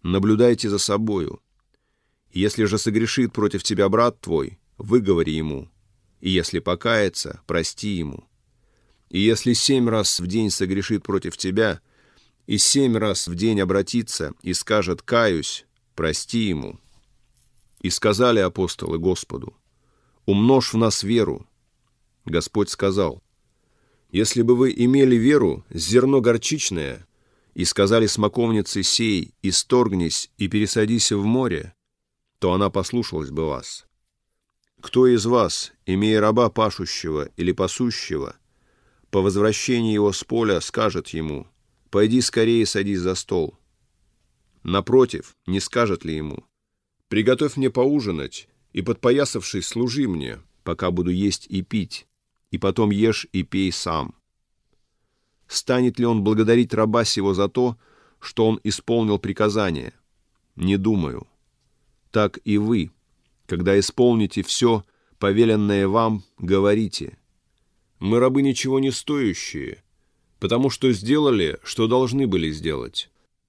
наблюдайте за собою. Если же согрешит против тебя брат твой, выговори ему, и если покается, прости ему. И если 7 раз в день согрешит против тебя, и 7 раз в день обратится и скажет «каюсь», прости ему». И сказали апостолы Господу: «Умножь в нас веру». Господь сказал: «Если бы вы имели веру, зерно горчичное, и сказали смоковнице сей, исторгнись и пересадись в море, то она послушалась бы вас. Кто из вас, имея раба пашущего или пасущего, по возвращении его с поля скажет ему: пойди скорее садись за стол? Напротив, не скажет ли ему: приготовь мне поужинать, и, подпоясавшись, служи мне, пока буду есть и пить, и потом ешь и пей сам? Станет ли он благодарить раба сего за то, что он исполнил приказание? Не думаю. Так и вы, когда исполните все, повеленное вам, говорите: мы рабы ничего не стоящие, потому что сделали, что должны были сделать».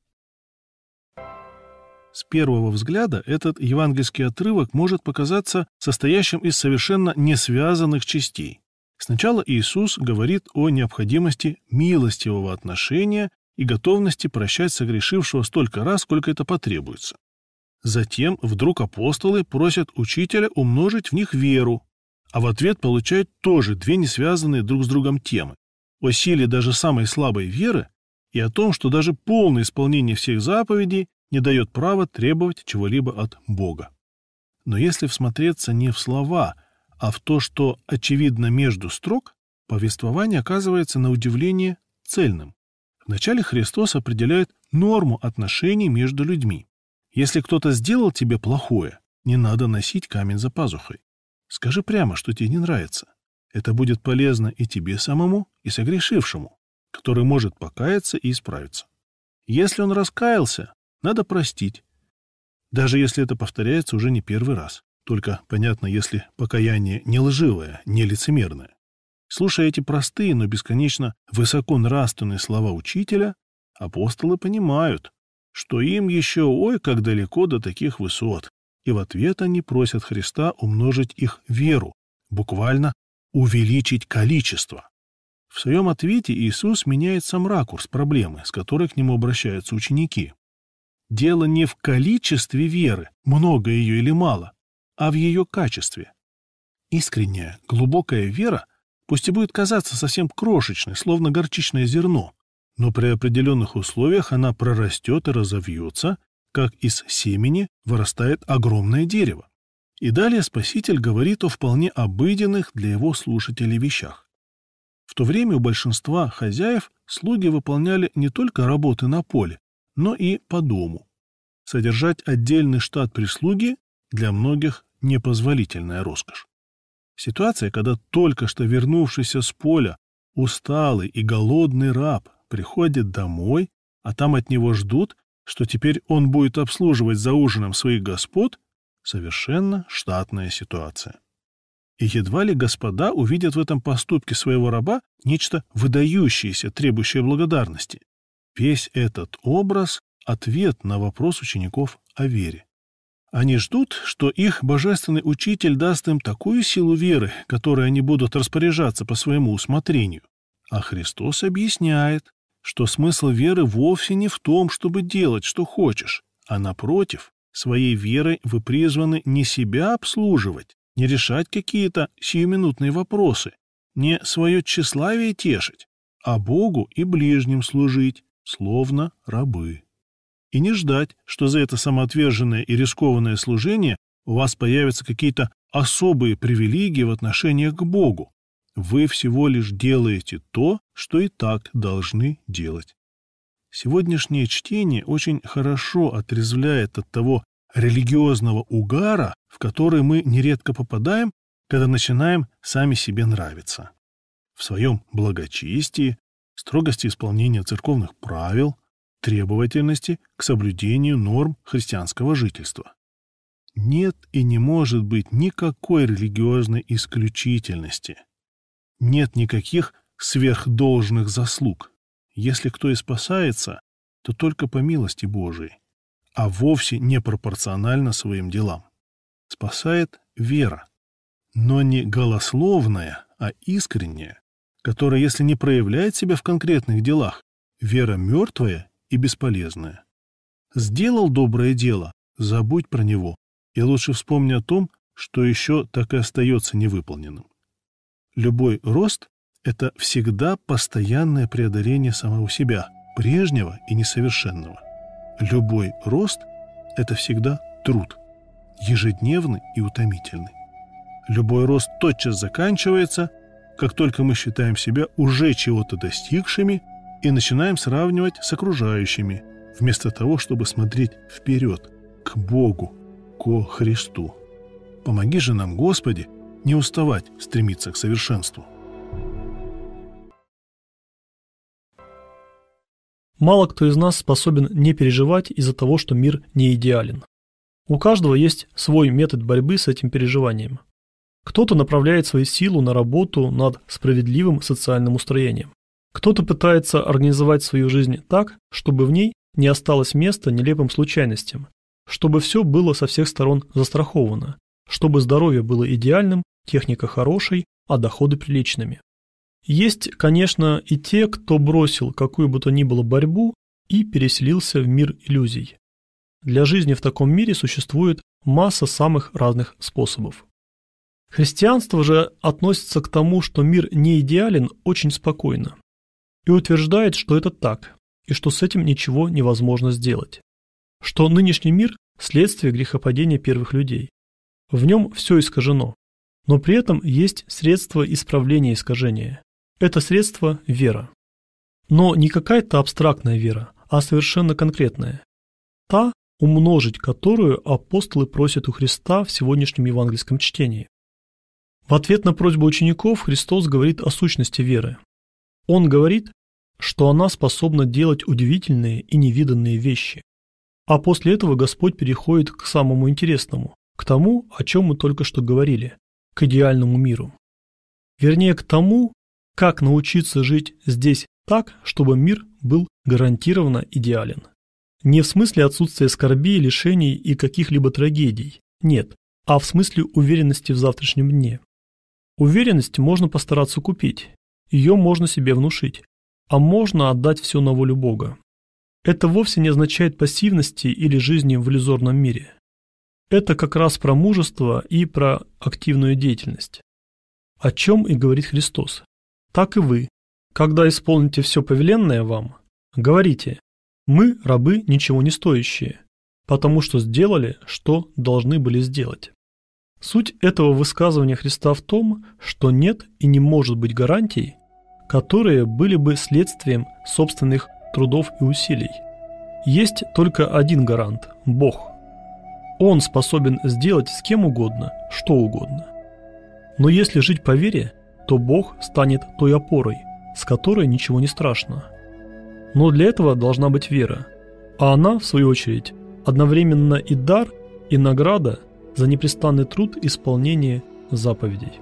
С первого взгляда этот евангельский отрывок может показаться состоящим из совершенно несвязанных частей. Сначала Иисус говорит о необходимости милостивого отношения и готовности прощать согрешившего столько раз, сколько это потребуется. Затем вдруг апостолы просят учителя умножить в них веру, а в ответ получают тоже 2 несвязанные друг с другом темы: о силе даже самой слабой веры и о том, что даже полное исполнение всех заповедей не дает права требовать чего-либо от Бога. Но если всмотреться не в слова, а в то, что очевидно между строк, повествование оказывается на удивление цельным. Вначале Христос определяет норму отношений между людьми. Если кто-то сделал тебе плохое, не надо носить камень за пазухой. Скажи прямо, что тебе не нравится. Это будет полезно и тебе самому, и согрешившему, который может покаяться и исправиться. Если он раскаялся, надо простить, даже если это повторяется уже не первый раз. Только, понятно, если покаяние не лживое, не лицемерное. Слушая эти простые, но бесконечно высоконравственные слова учителя, апостолы понимают, что им еще ой как далеко до таких высот, и в ответ они просят Христа умножить их веру, буквально увеличить количество. В своем ответе Иисус меняет сам ракурс проблемы, с которой к нему обращаются ученики. Дело не в количестве веры, много ее или мало, а в ее качестве. Искренняя, глубокая вера, пусть и будет казаться совсем крошечной, словно горчичное зерно, но при определенных условиях она прорастет и разовьется, как из семени вырастает огромное дерево. И далее Спаситель говорит о вполне обыденных для его слушателей вещах. В то время у большинства хозяев слуги выполняли не только работы на поле, но и по дому. Содержать отдельный штат прислуги для многих непозволительная роскошь. Ситуация, когда только что вернувшийся с поля усталый и голодный раб приходит домой, а там от него ждут, что теперь он будет обслуживать за ужином своих господ, совершенно штатная ситуация. И едва ли господа увидят в этом поступке своего раба нечто выдающееся, требующее благодарности. Весь этот образ — ответ на вопрос учеников о вере. Они ждут, что их божественный учитель даст им такую силу веры, которой они будут распоряжаться по своему усмотрению. А Христос объясняет, что смысл веры вовсе не в том, чтобы делать, что хочешь, а напротив, своей верой вы призваны не себя обслуживать, не решать какие-то сиюминутные вопросы, не свое тщеславие тешить, а Богу и ближним служить, словно рабы. И не ждать, что за это самоотверженное и рискованное служение у вас появятся какие-то особые привилегии в отношениях к Богу. Вы всего лишь делаете то, что и так должны делать. Сегодняшнее чтение очень хорошо отрезвляет от того религиозного угара, в который мы нередко попадаем, когда начинаем сами себе нравиться. В своем благочестии, строгости исполнения церковных правил, требовательности к соблюдению норм христианского жительства. Нет и не может быть никакой религиозной исключительности. Нет никаких сверхдолжных заслуг. Если кто и спасается, то только по милости Божией. а вовсе не пропорционально своим делам. Спасает вера, но не голословная, а искренняя, которая, если не проявляет себя в конкретных делах, вера мертвая и бесполезная. Сделал доброе дело, забудь про него, и лучше вспомни о том, что еще так и остается невыполненным. Любой рост – это всегда постоянное преодоление самого себя, прежнего и несовершенного. Любой рост – это всегда труд, ежедневный и утомительный. Любой рост тотчас заканчивается, как только мы считаем себя уже чего-то достигшими и начинаем сравнивать с окружающими, вместо того, чтобы смотреть вперед, к Богу, ко Христу. Помоги же нам, Господи, не уставать стремиться к совершенству. Мало кто из нас способен не переживать из-за того, что мир не идеален. У каждого есть свой метод борьбы с этим переживанием. Кто-то направляет свою силу на работу над справедливым социальным устроением. Кто-то пытается организовать свою жизнь так, чтобы в ней не осталось места нелепым случайностям, чтобы все было со всех сторон застраховано, чтобы здоровье было идеальным, техника хорошей, а доходы приличными. Есть, конечно, и те, кто бросил какую бы то ни было борьбу и переселился в мир иллюзий. Для жизни в таком мире существует масса самых разных способов. Христианство же относится к тому, что мир не идеален, очень спокойно и утверждает, что это так, и что с этим ничего невозможно сделать, что нынешний мир – следствие грехопадения первых людей. В нем все искажено, но при этом есть средство исправления искажения. Это средство – вера. Но не какая-то абстрактная вера, а совершенно конкретная. Та, умножить которую апостолы просят у Христа в сегодняшнем евангельском чтении. В ответ на просьбу учеников Христос говорит о сущности веры. Он говорит, что она способна делать удивительные и невиданные вещи. А после этого Господь переходит к самому интересному, к тому, о чем мы только что говорили, к идеальному миру. Вернее, к тому, как научиться жить здесь так, чтобы мир был гарантированно идеален. Не в смысле отсутствия скорбей, лишений и каких-либо трагедий, нет, а в смысле уверенности в завтрашнем дне. Уверенность можно постараться купить, ее можно себе внушить, а можно отдать все на волю Бога. Это вовсе не означает пассивности или жизни в иллюзорном мире. Это как раз про мужество и про активную деятельность. О чем и говорит Христос. Так и вы, когда исполните все повеленное вам, говорите: мы, рабы, ничего не стоящие, потому что сделали, что должны были сделать. Суть этого высказывания Христа в том, что нет и не может быть гарантий, которые были бы следствием собственных трудов и усилий. Есть только один гарант – Бог. Он способен сделать с кем угодно, что угодно. Но если жить по вере, то Бог станет той опорой, с которой ничего не страшно. Но для этого должна быть вера, а она, в свою очередь, одновременно и дар, и награда за непрестанный труд исполнения заповедей.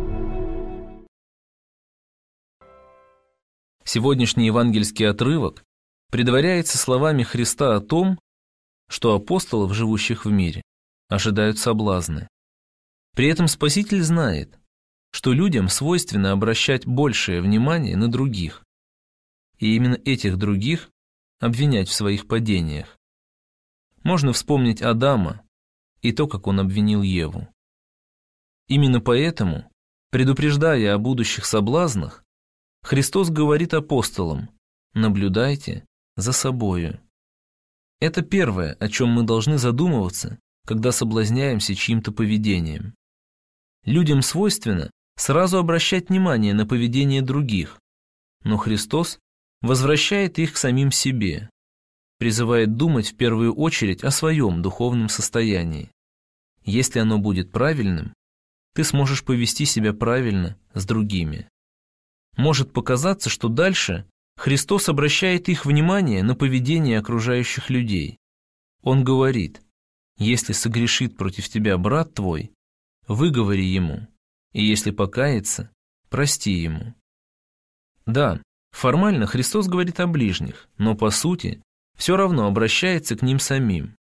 Сегодняшний евангельский отрывок предваряется словами Христа о том, что апостолов, живущих в мире, ожидают соблазны. При этом Спаситель знает, что людям свойственно обращать большее внимание на других, и именно этих других обвинять в своих падениях. Можно вспомнить Адама и то, как он обвинил Еву. Именно поэтому, предупреждая о будущих соблазнах, Христос говорит апостолам: наблюдайте за собою. Это первое, о чем мы должны задумываться, когда соблазняемся чьим-то поведением. Людям свойственно сразу обращать внимание на поведение других, но Христос возвращает их к самим себе, призывает думать в первую очередь о своем духовном состоянии. Если оно будет правильным, ты сможешь повести себя правильно с другими. Может показаться, что дальше Христос обращает их внимание на поведение окружающих людей. Он говорит: если согрешит против тебя брат твой, выговори ему, и если покается, прости ему. Да, формально Христос говорит о ближних, но по сути все равно обращается к ним самим.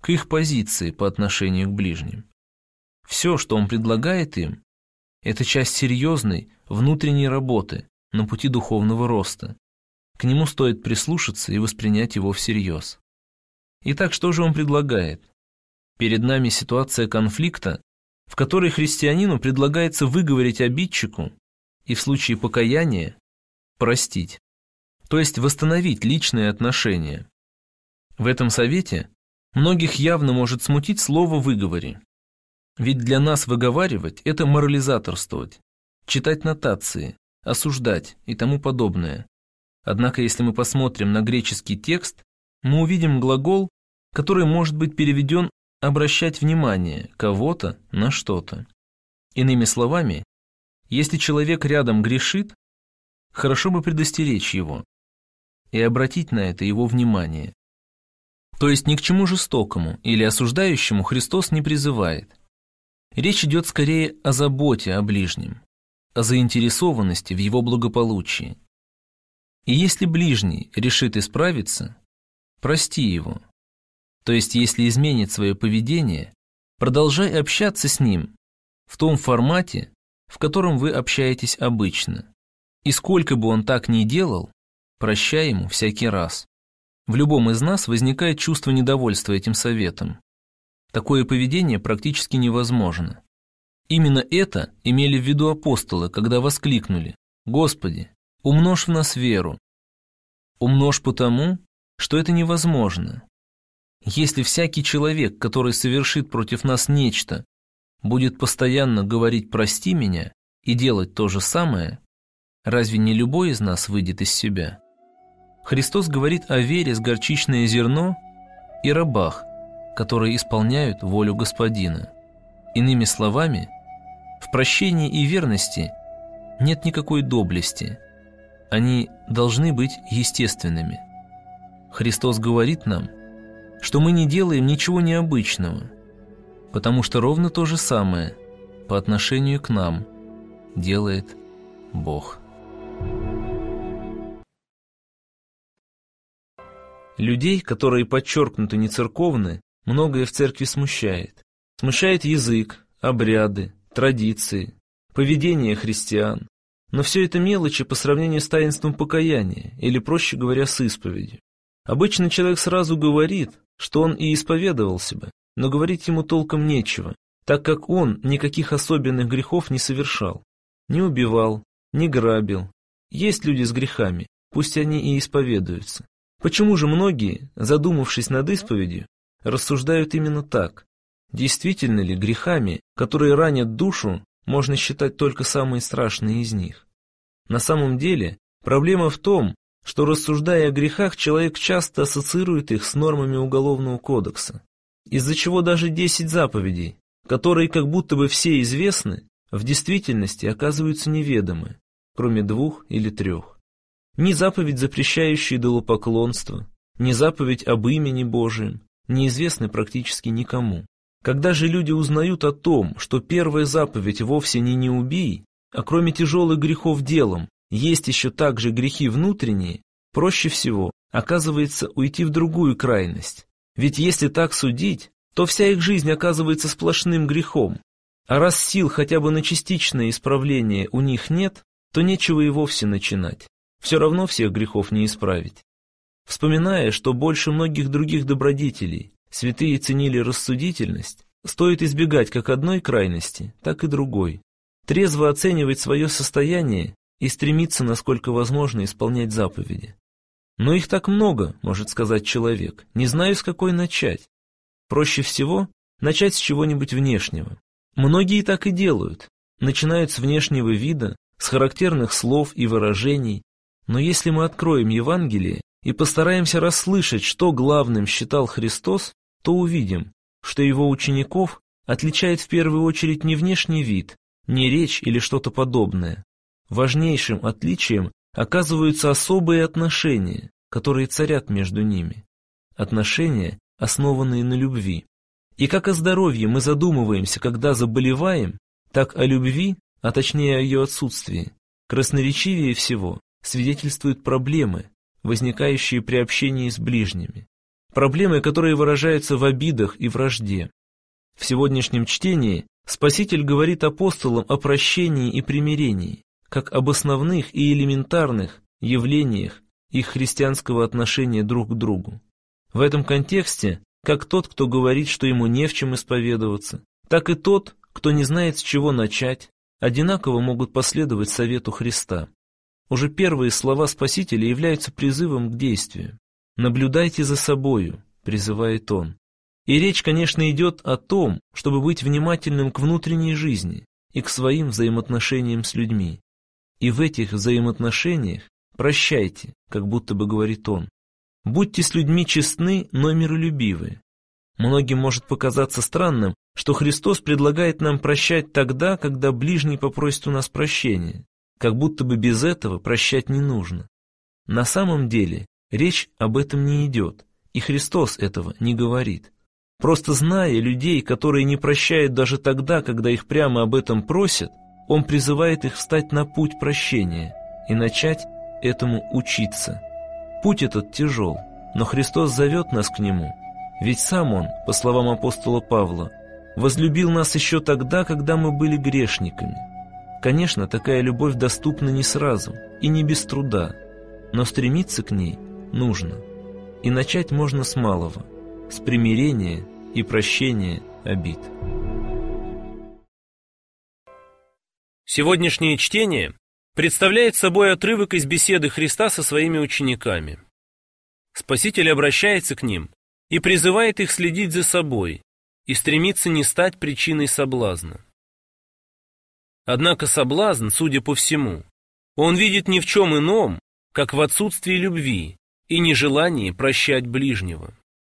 к их позиции по отношению к ближним. Все, что он предлагает им, это часть серьезной внутренней работы на пути духовного роста. К нему стоит прислушаться и воспринять его всерьез. Итак, что же он предлагает? Перед нами ситуация конфликта, в которой христианину предлагается выговорить обидчику и в случае покаяния простить, то есть восстановить личные отношения. В этом совете многих явно может смутить слово «выговори». Ведь для нас выговаривать – это морализаторствовать, читать нотации, осуждать и тому подобное. Однако, если мы посмотрим на греческий текст, мы увидим глагол, который может быть переведен «обращать внимание кого-то на что-то». Иными словами, если человек рядом грешит, хорошо бы предостеречь его и обратить на это его внимание. То есть ни к чему жестокому или осуждающему Христос не призывает. Речь идет скорее о заботе о ближнем, о заинтересованности в его благополучии. И если ближний решит исправиться, прости его. То есть если изменит свое поведение, продолжай общаться с ним в том формате, в котором вы общаетесь обычно. И сколько бы он так ни делал, прощай ему всякий раз. В любом из нас возникает чувство недовольства этим советом. Такое поведение практически невозможно. Именно это имели в виду апостолы, когда воскликнули: «Господи, умножь в нас веру». Умножь потому, что это невозможно. Если всякий человек, который совершит против нас нечто, будет постоянно говорить «прости меня» и делать то же самое, разве не любой из нас выйдет из себя? Христос говорит о вере с горчичное зерно и рабах, которые исполняют волю Господина. Иными словами, в прощении и верности нет никакой доблести. Они должны быть естественными. Христос говорит нам, что мы не делаем ничего необычного, потому что ровно то же самое по отношению к нам делает Бог. Людей, которые подчеркнуто не церковны, многое в церкви смущает. Смущает язык, обряды, традиции, поведение христиан. Но все это мелочи по сравнению с таинством покаяния, или, проще говоря, с исповедью. Обычно человек сразу говорит, что он и исповедовался бы, но говорить ему толком нечего, так как он никаких особенных грехов не совершал. Не убивал, не грабил. Есть люди с грехами, пусть они и исповедуются. Почему же многие, задумавшись над исповедью, рассуждают именно так? Действительно ли грехами, которые ранят душу, можно считать только самые страшные из них? На самом деле, проблема в том, что, рассуждая о грехах, человек часто ассоциирует их с нормами Уголовного кодекса, из-за чего даже 10 заповедей, которые как будто бы все известны, в действительности оказываются неведомы, кроме 2 или 3. Ни заповедь, запрещающая идолопоклонство, ни заповедь об имени Божием неизвестны практически никому. Когда же люди узнают о том, что первая заповедь вовсе не убий, а кроме тяжелых грехов делом, есть еще также грехи внутренние, проще всего оказывается уйти в другую крайность. Ведь если так судить, то вся их жизнь оказывается сплошным грехом. А раз сил хотя бы на частичное исправление у них нет, то нечего и вовсе начинать. Все равно всех грехов не исправить. Вспоминая, что больше многих других добродетелей святые ценили рассудительность, стоит избегать как одной крайности, так и другой. Трезво оценивать свое состояние и стремиться, насколько возможно, исполнять заповеди. Но их так много, может сказать человек, не знаю, с какой начать. Проще всего начать с чего-нибудь внешнего. Многие так и делают, начинают с внешнего вида, с характерных слов и выражений, но если мы откроем Евангелие и постараемся расслышать, что главным считал Христос, то увидим, что его учеников отличает в первую очередь не внешний вид, не речь или что-то подобное. Важнейшим отличием оказываются особые отношения, которые царят между ними. Отношения, основанные на любви. И как о здоровье мы задумываемся, когда заболеваем, так о любви, а точнее о ее отсутствии, красноречивее всего свидетельствуют проблемы, возникающие при общении с ближними. проблемы, которые выражаются в обидах и вражде. В сегодняшнем чтении Спаситель говорит апостолам о прощении и примирении, как об основных и элементарных явлениях их христианского отношения друг к другу. В этом контексте, как тот, кто говорит, что ему не в чем исповедоваться, так и тот, кто не знает, с чего начать, одинаково могут последовать совету Христа. Уже первые слова Спасителя являются призывом к действию. «Наблюдайте за собою», — призывает он. И речь, конечно, идет о том, чтобы быть внимательным к внутренней жизни и к своим взаимоотношениям с людьми. И в этих взаимоотношениях прощайте, как будто бы говорит он. Будьте с людьми честны, но миролюбивы. Многим может показаться странным, что Христос предлагает нам прощать тогда, когда ближний попросит у нас прощения, как будто бы без этого прощать не нужно. На самом деле речь об этом не идет, и Христос этого не говорит. Просто зная людей, которые не прощают даже тогда, когда их прямо об этом просят, Он призывает их встать на путь прощения и начать этому учиться. Путь этот тяжел, но Христос зовет нас к нему, ведь сам Он, по словам апостола Павла, возлюбил нас еще тогда, когда мы были грешниками. Конечно, такая любовь доступна не сразу и не без труда, но стремиться к ней нужно. И начать можно с малого, с примирения и прощения обид. Сегодняшнее чтение представляет собой отрывок из беседы Христа со своими учениками. Спаситель обращается к ним и призывает их следить за собой и стремиться не стать причиной соблазна. Однако соблазн, судя по всему, он видит ни в чем ином, как в отсутствии любви и нежелании прощать ближнего.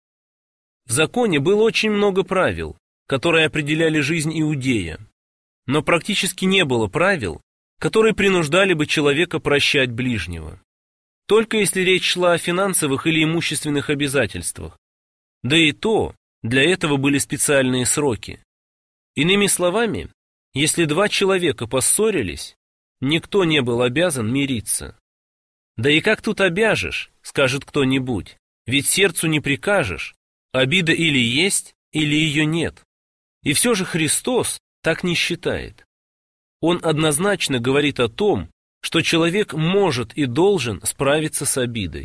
В законе было очень много правил, которые определяли жизнь иудея, но практически не было правил, которые принуждали бы человека прощать ближнего. Только если речь шла о финансовых или имущественных обязательствах. Да и то, для этого были специальные сроки. Иными словами, если два человека поссорились, никто не был обязан мириться. Да и как тут обяжешь, скажет кто-нибудь, ведь сердцу не прикажешь, обида или есть, или ее нет. И все же Христос так не считает. Он однозначно говорит о том, что человек может и должен справиться с обидой.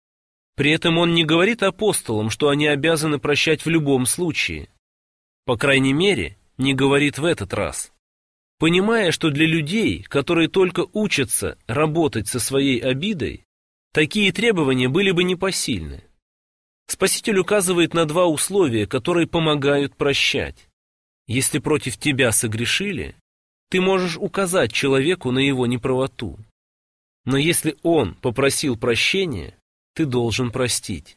При этом он не говорит апостолам, что они обязаны прощать в любом случае. По крайней мере, не говорит в этот раз. Понимая, что для людей, которые только учатся работать со своей обидой, такие требования были бы непосильны. Спаситель указывает на два условия, которые помогают прощать. Если против тебя согрешили, ты можешь указать человеку на его неправоту. Но если он попросил прощения, ты должен простить.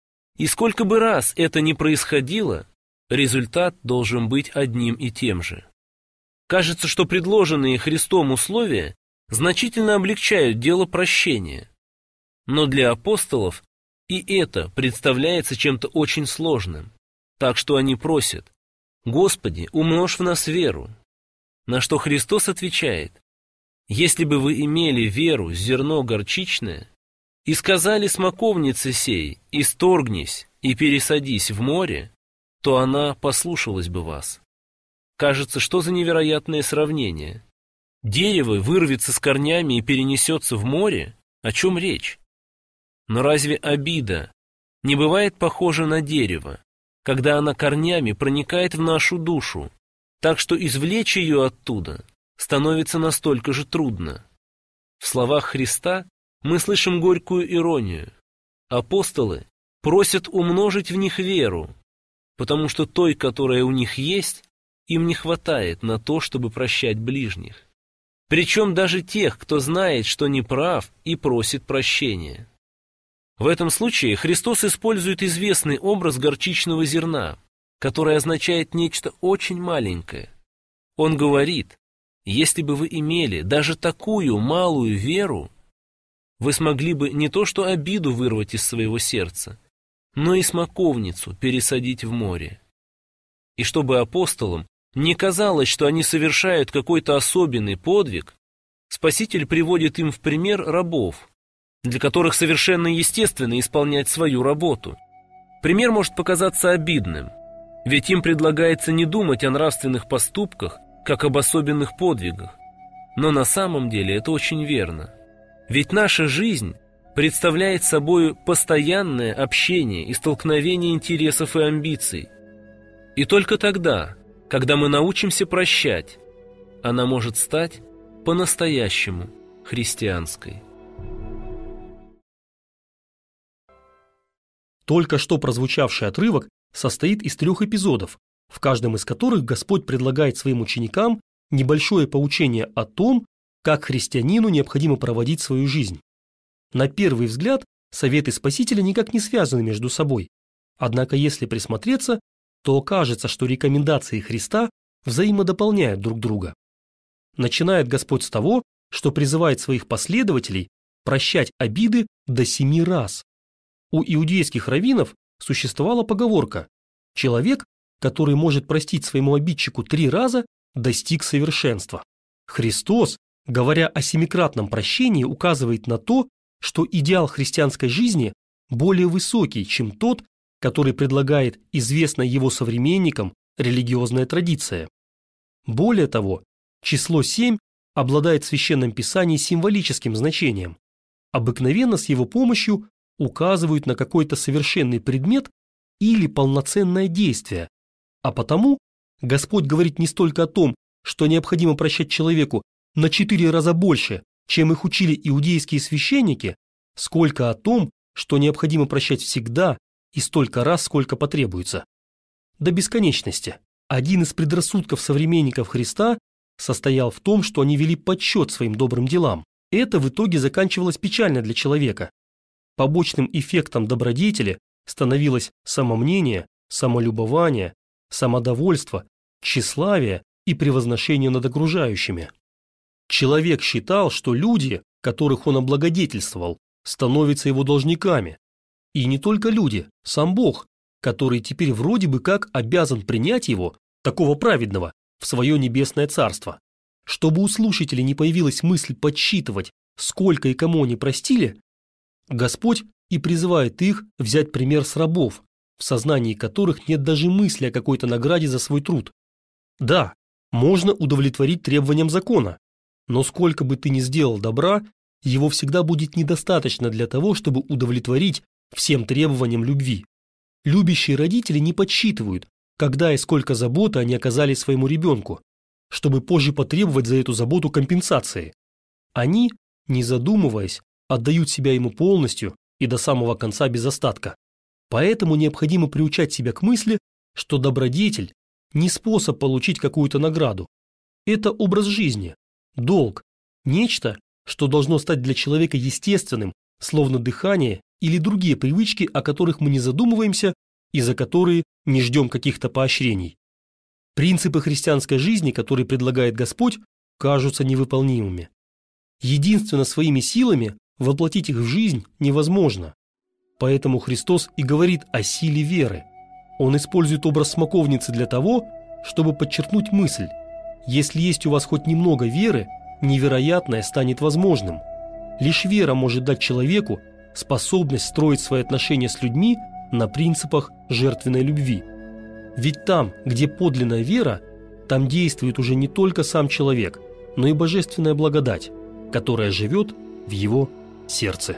И сколько бы раз это ни происходило, результат должен быть одним и тем же. Кажется, что предложенные Христом условия значительно облегчают дело прощения. Но для апостолов и это представляется чем-то очень сложным. Так что они просят: «Господи, умножь в нас веру». На что Христос отвечает: «Если бы вы имели веру, зерно горчичное, и сказали смоковнице сей: исторгнись и пересадись в море, то она послушалась бы вас». Кажется, что за невероятное сравнение. Дерево вырвется с корнями и перенесется в море? О чем речь? Но разве обида не бывает похожа на дерево, когда она корнями проникает в нашу душу, так что извлечь ее оттуда становится настолько же трудно? В словах Христа мы слышим горькую иронию. Апостолы просят умножить в них веру, потому что той, которая у них есть, им не хватает на то, чтобы прощать ближних. Причем даже тех, кто знает, что не прав и просит прощения. В этом случае Христос использует известный образ горчичного зерна, который означает нечто очень маленькое. Он говорит: если бы вы имели даже такую малую веру, вы смогли бы не то что обиду вырвать из своего сердца, но и смоковницу пересадить в море. И чтобы апостолам не казалось, что они совершают какой-то особенный подвиг, Спаситель приводит им в пример рабов, для которых совершенно естественно исполнять свою работу. Пример может показаться обидным, ведь им предлагается не думать о нравственных поступках, как об особенных подвигах. Но на самом деле это очень верно. Ведь наша жизнь представляет собой постоянное общение и столкновение интересов и амбиций. И только тогда, когда мы научимся прощать, она может стать по-настоящему христианской. Только что прозвучавший отрывок состоит из 3 эпизодов, в каждом из которых Господь предлагает своим ученикам небольшое поучение о том, как христианину необходимо проводить свою жизнь. На первый взгляд, советы Спасителя никак не связаны между собой. Однако, если присмотреться, то окажется, что рекомендации Христа взаимодополняют друг друга. Начинает Господь с того, что призывает своих последователей прощать обиды до 7 раз. У иудейских раввинов существовала поговорка: человек, который может простить своему обидчику 3 раза, достиг совершенства. Христос, говоря о 7-кратном прощении, указывает на то, что идеал христианской жизни более высокий, чем тот, который предлагает известная его современникам религиозная традиция. Более того, число 7 обладает в Священном Писании символическим значением. Обыкновенно с его помощью указывают на какой-то совершенный предмет или полноценное действие, а потому Господь говорит не столько о том, что необходимо прощать человеку на 4 раза больше, чем их учили иудейские священники, сколько о том, что необходимо прощать всегда и столько раз, сколько потребуется. До бесконечности. Один из предрассудков современников Христа состоял в том, что они вели подсчет своим добрым делам. Это в итоге заканчивалось печально для человека. Побочным эффектом добродетели становилось самомнение, самолюбование, самодовольство, тщеславие и превозношение над окружающими. Человек считал, что люди, которых он облагодетельствовал, становятся его должниками. И не только люди, сам Бог, который теперь вроде бы как обязан принять его, такого праведного, в свое небесное царство. Чтобы у слушателей не появилась мысль подсчитывать, сколько и кому они простили, Господь и призывает их взять пример с рабов, в сознании которых нет даже мысли о какой-то награде за свой труд. Да, можно удовлетворить требованиям закона, но сколько бы ты ни сделал добра, его всегда будет недостаточно для того, чтобы удовлетворить всем требованиям любви. Любящие родители не подсчитывают, когда и сколько заботы они оказали своему ребенку, чтобы позже потребовать за эту заботу компенсации. Они, не задумываясь, отдают себя ему полностью и до самого конца без остатка. Поэтому необходимо приучать себя к мысли, что добродетель не способ получить какую-то награду. Это образ жизни, долг, нечто, что должно стать для человека естественным, словно дыхание или другие привычки, о которых мы не задумываемся и за которые не ждем каких-то поощрений. Принципы христианской жизни, которые предлагает Господь, кажутся невыполнимыми. Единственно своими силами воплотить их в жизнь невозможно. Поэтому Христос и говорит о силе веры. Он использует образ смоковницы для того, чтобы подчеркнуть мысль: если есть у вас хоть немного веры, невероятное станет возможным. Лишь вера может дать человеку способность строить свои отношения с людьми на принципах жертвенной любви. Ведь там, где подлинная вера, там действует уже не только сам человек, но и божественная благодать, которая живет в его сердце.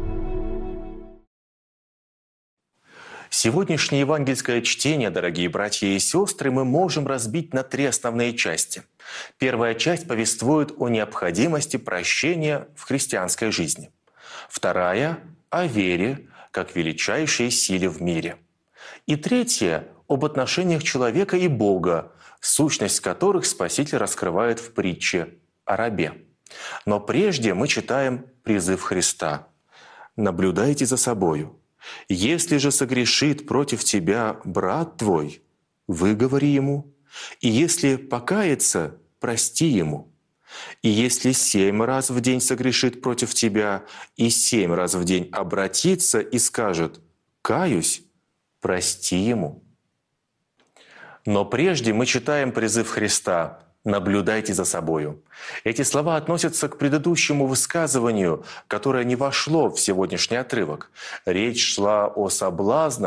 Сегодняшнее евангельское чтение, дорогие братья и сестры, мы можем разбить на 3 основные части. Первая часть повествует о необходимости прощения в христианской жизни. Вторая – о вере, как величайшей силе в мире. И третья – об отношениях человека и Бога, сущность которых Спаситель раскрывает в притче о рабе. Но прежде мы читаем призыв Христа: «Наблюдайте за собою. Если же согрешит против тебя брат твой, выговори ему, и если покается, прости ему. И если 7 раз в день согрешит против тебя, и 7 раз в день обратится и скажет: каюсь, прости ему». Но прежде мы читаем призыв Христа: «Наблюдайте за собою». Эти слова относятся к предыдущему высказыванию, которое не вошло в сегодняшний отрывок. Речь шла о соблазнах, в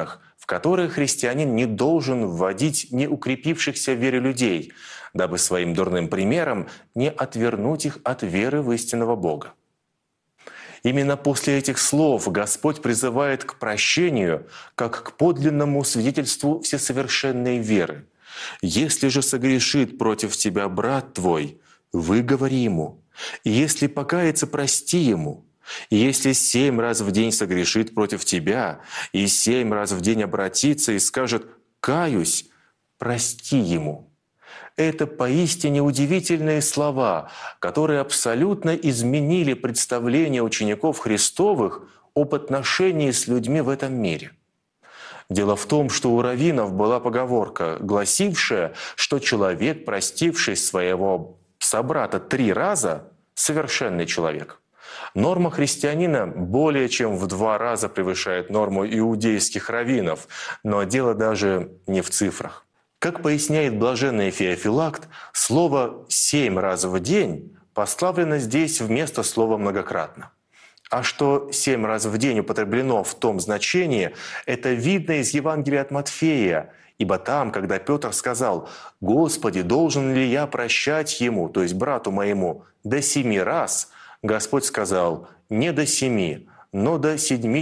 в которые христианин не должен вводить неукрепившихся в вере людей, дабы своим дурным примером не отвернуть их от веры в истинного Бога. Именно после этих слов Господь призывает к прощению, как к подлинному свидетельству всесовершенной веры. «Если же согрешит против тебя брат твой, выговори ему, и если покается, прости ему, и если 7 раз в день согрешит против тебя, и 7 раз в день обратится и скажет «каюсь», прости ему». Это поистине удивительные слова, которые абсолютно изменили представление учеников Христовых об отношении с людьми в этом мире. Дело в том, что у раввинов была поговорка, гласившая, что человек, простивший своего собрата 3 раза, совершенный человек. Норма христианина более чем в 2 раза превышает норму иудейских раввинов, но дело даже не в цифрах. Как поясняет блаженный Феофилакт, слово «7 раз в день» поставлено здесь вместо слова «многократно». А что 7 раз в день употреблено в том значении, это видно из Евангелия от Матфея, ибо там, когда Петр сказал «Господи, должен ли я прощать ему, то есть брату моему, до 7 раз?», Господь сказал «не до 7, но до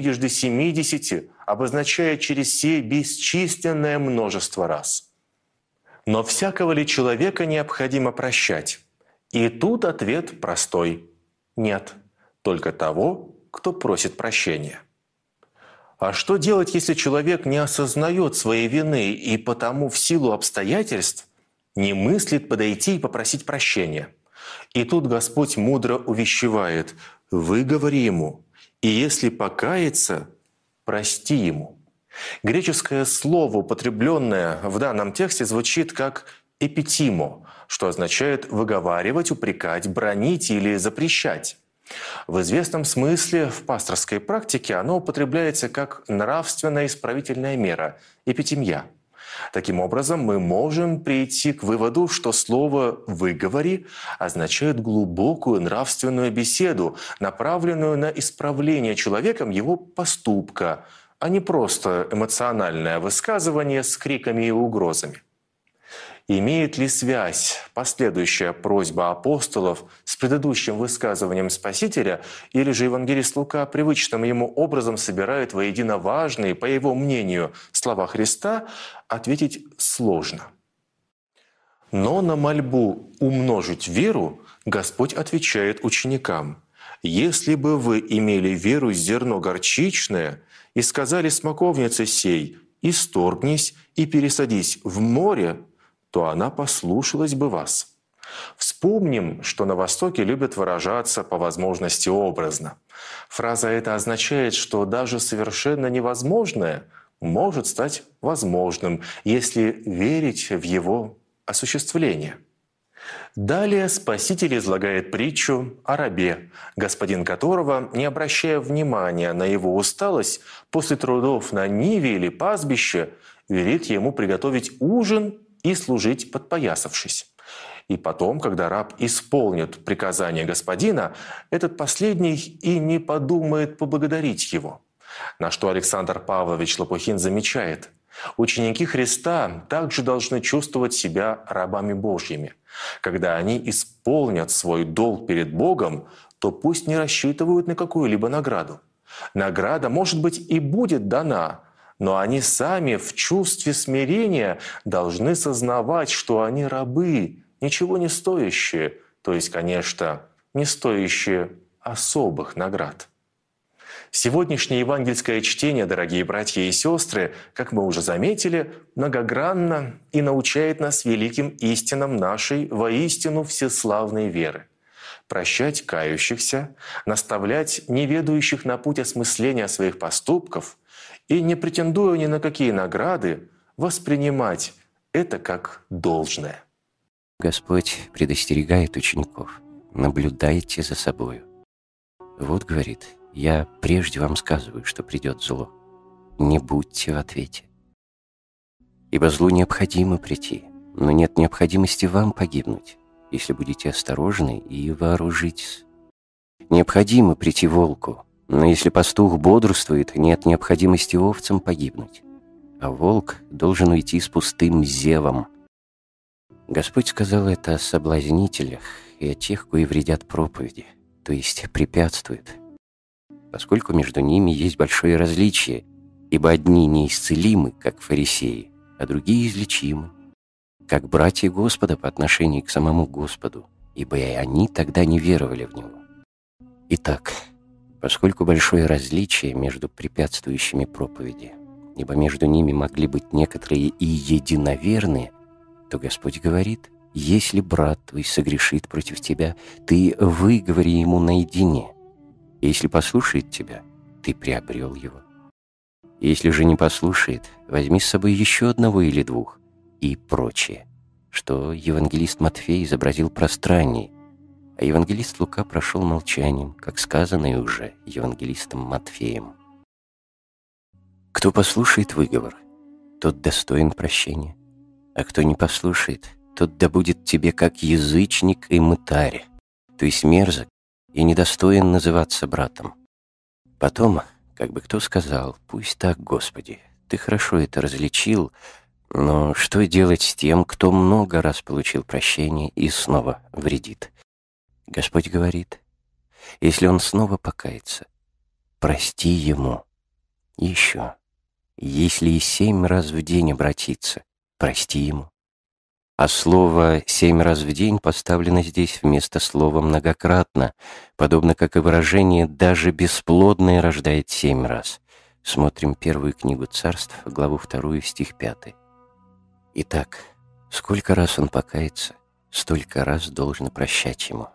70, обозначая через сей бесчисленное множество раз». Но всякого ли человека необходимо прощать? И тут ответ простой – нет, только того, кто просит прощения. А что делать, если человек не осознает своей вины и потому в силу обстоятельств не мыслит подойти и попросить прощения? И тут Господь мудро увещевает – выговори ему, и если покается, прости ему. Греческое слово, употребленное в данном тексте, звучит как «эпитимо», что означает «выговаривать», «упрекать», «бранить» или «запрещать». В известном смысле в пасторской практике оно употребляется как нравственная исправительная мера – эпитимья. Таким образом, мы можем прийти к выводу, что слово «выговори» означает глубокую нравственную беседу, направленную на исправление человеком его поступка, а не просто эмоциональное высказывание с криками и угрозами. Имеет ли связь последующая просьба апостолов с предыдущим высказыванием Спасителя, или же евангелист Лука привычным ему образом собирает воедино важные, по его мнению, слова Христа, ответить сложно. Но на мольбу умножить веру Господь отвечает ученикам: «Если бы вы имели веру зерно горчичное и сказали смоковнице сей: исторгнись и пересадись в море, то она послушалась бы вас». Вспомним, что на Востоке любят выражаться по возможности образно. Фраза эта означает, что даже совершенно невозможное может стать возможным, если верить в его осуществление. Далее Спаситель излагает притчу о рабе, господин которого, не обращая внимания на его усталость, после трудов на ниве или пастбище, велит ему приготовить ужин и служить подпоясавшись. И потом, когда раб исполнит приказание господина, этот последний и не подумает поблагодарить его. На что Александр Павлович Лопухин замечает: ученики Христа также должны чувствовать себя рабами Божьими. Когда они исполнят свой долг перед Богом, то пусть не рассчитывают на какую-либо награду. Награда, может быть, и будет дана, но они сами в чувстве смирения должны сознавать, что они рабы, ничего не стоящие, то есть, конечно, не стоящие особых наград. Сегодняшнее евангельское чтение, дорогие братья и сестры, как мы уже заметили, многогранно и научает нас великим истинам нашей воистину всеславной веры. Прощать кающихся, наставлять неведающих на путь осмысления своих поступков и, не претендуя ни на какие награды, воспринимать это как должное. Господь предостерегает учеников: наблюдайте за собою. Вот, говорит, я прежде вам сказываю, что придет зло. Не будьте в ответе. Ибо злу необходимо прийти, но нет необходимости вам погибнуть, если будете осторожны и вооружитесь. Необходимо прийти волку, но если пастух бодрствует, нет необходимости овцам погибнуть. а волк должен уйти с пустым зевом. Господь сказал это о соблазнителях и о тех, кои вредят проповеди, то есть препятствуют, поскольку между ними есть большое различие, ибо одни неисцелимы, как фарисеи, а другие излечимы, как братья Господа по отношению к самому Господу, ибо и они тогда не веровали в Него. Итак, поскольку большое различие между препятствующими проповеди, ибо между ними могли быть некоторые и единоверные, то Господь говорит: «Если брат твой согрешит против тебя, ты выговори ему наедине. Если послушает тебя, ты приобрел его. Если же не послушает, возьми с собой еще одного или двух» и прочее, что евангелист Матфей изобразил пространнее, а евангелист Лука прошел молчанием, как сказано и уже евангелистом Матфеем. Кто послушает выговор, тот достоин прощения, а кто не послушает, тот да будет тебе как язычник и мытарь, то есть мерзок и недостоин называться братом. Потом, как бы кто сказал: «Пусть так, Господи, ты хорошо это различил, но что делать с тем, кто много раз получил прощение и снова вредит?» Господь говорит: «Если он снова покается, прости ему. И еще, если и 7 раз в день обратится, прости ему». А слово 7 раз в день поставлено здесь вместо слова многократно, подобно как и выражение «даже бесплодное рождает 7 раз». Смотрим первую книгу Царств, главу 2, стих 5. Итак, сколько раз он покается, столько раз должно прощать ему.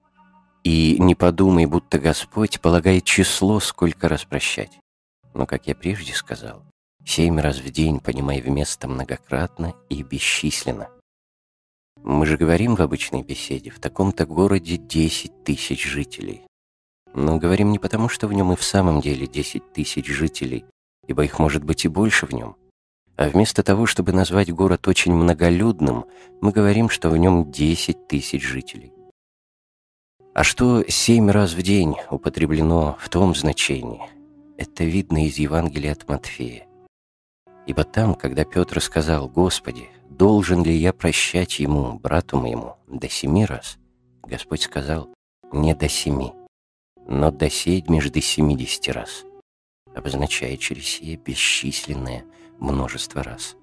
И не подумай, будто Господь полагает число, сколько раз прощать. Но, как я прежде сказал, 7 раз в день понимай вместо многократно и бесчисленно. Мы же говорим в обычной беседе: в таком-то городе 10 тысяч жителей. Но говорим не потому, что в нем и в самом деле 10 тысяч жителей, ибо их может быть и больше в нем. А вместо того, чтобы назвать город очень многолюдным, мы говорим, что в нем 10 тысяч жителей. А что 7 раз в день употреблено в том значении, это видно из Евангелия от Матфея. Ибо там, когда Петр сказал: «Господи, должен ли я прощать ему, брату моему, до 7 раз?» Господь сказал: «Не до 7, но до 70 раз», обозначая через сие бесчисленное множество раз.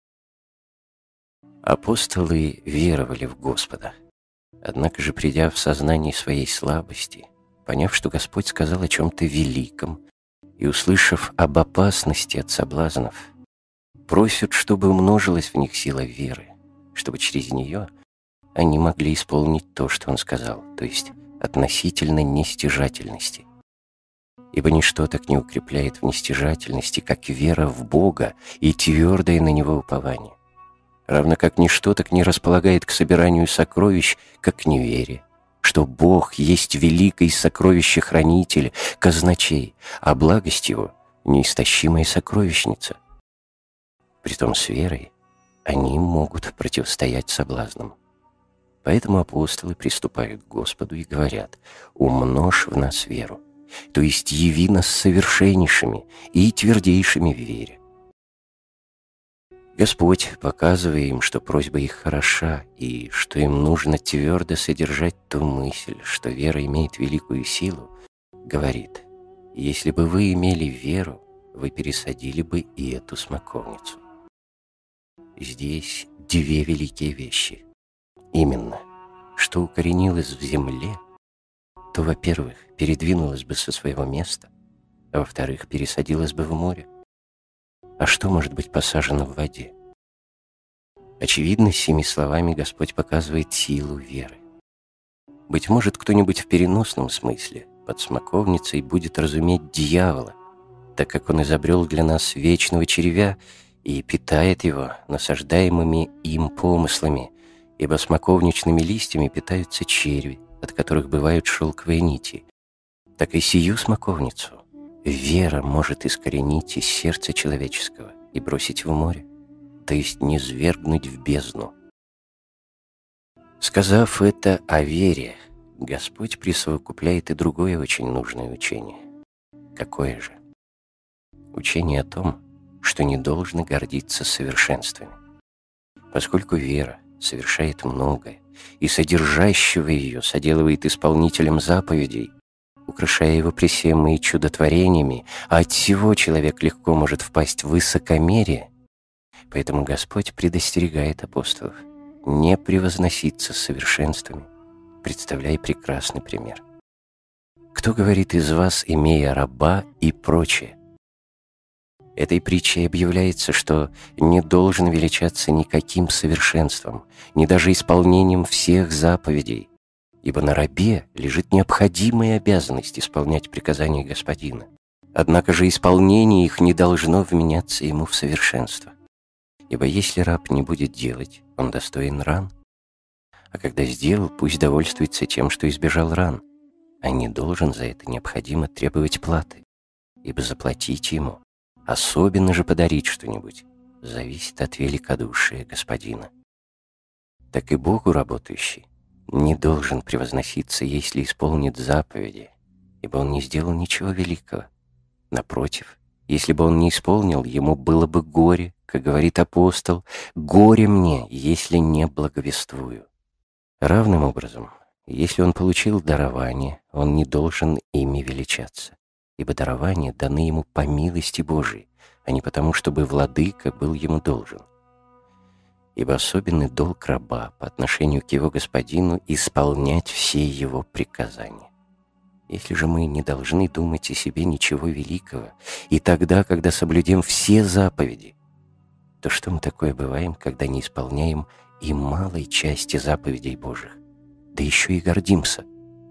Апостолы веровали в Господа. Однако же, придя в сознание своей слабости, поняв, что Господь сказал о чем-то великом, и услышав об опасности от соблазнов, просят, чтобы умножилась в них сила веры, чтобы через нее они могли исполнить то, что Он сказал, то есть относительно нестяжательности. Ибо ничто так не укрепляет в нестяжательности, как вера в Бога и твердое на Него упование. Равно как ничто так не располагает к собиранию сокровищ, как неверие, что Бог есть великий сокровищехранитель, казначей, а благость Его — неистощимая сокровищница. Притом с верой они могут противостоять соблазнам. Поэтому апостолы приступают к Господу и говорят: «Умножь в нас веру», то есть яви нас совершеннейшими и твердейшими в вере. Господь, показывая им, что просьба их хороша и что им нужно твердо содержать ту мысль, что вера имеет великую силу, говорит: «Если бы вы имели веру, вы пересадили бы и эту смоковницу». Здесь 2 великие вещи. Именно, что укоренилось в земле, то, во-первых, передвинулось бы со своего места, а во-вторых, пересадилось бы в море. А что может быть посажено в воде? Очевидно, сими словами Господь показывает силу веры. Быть может, кто-нибудь в переносном смысле под смоковницей будет разуметь дьявола, так как он изобрел для нас вечного червя и питает его насаждаемыми им помыслами, ибо смоковничными листьями питаются черви, от которых бывают шелковые нити. Так и сию смоковницу вера может искоренить из сердца человеческого и бросить в море, то есть низвергнуть в бездну. Сказав это о вере, Господь присовокупляет и другое очень нужное учение. Какое же? Учение о том, что не должно гордиться совершенствами. Поскольку вера совершает многое, и содержащего ее соделывает исполнителем заповедей, украшая его пресем и чудотворениями, а от всего человек легко может впасть в высокомерие, поэтому Господь предостерегает апостолов не превозноситься совершенствами, представляя прекрасный пример. «Кто говорит из вас, имея раба и прочее?» Этой притчей объявляется, что не должен величаться никаким совершенством, ни даже исполнением всех заповедей, ибо на рабе лежит необходимая обязанность исполнять приказания Господина. Однако же исполнение их не должно вменяться ему в совершенство. Ибо если раб не будет делать, он достоин ран. А когда сделал, пусть довольствуется тем, что избежал ран, а не должен за это необходимо требовать платы, ибо заплатить ему, особенно же подарить что-нибудь, зависит от великодушия Господина. Так и Богу работающий не должен превозноситься, если исполнит заповеди, ибо он не сделал ничего великого. Напротив, если бы он не исполнил, ему было бы горе, как говорит апостол, «Горе мне, если не благовествую». Равным образом, если он получил дарование, он не должен ими величаться, ибо дарования даны ему по милости Божией, а не потому, чтобы владыка был ему должен. Ибо особенный долг раба по отношению к его господину исполнять все его приказания. Если же мы не должны думать о себе ничего великого, и тогда, когда соблюдем все заповеди, то что мы такое бываем, когда не исполняем и малой части заповедей Божьих, да еще и гордимся?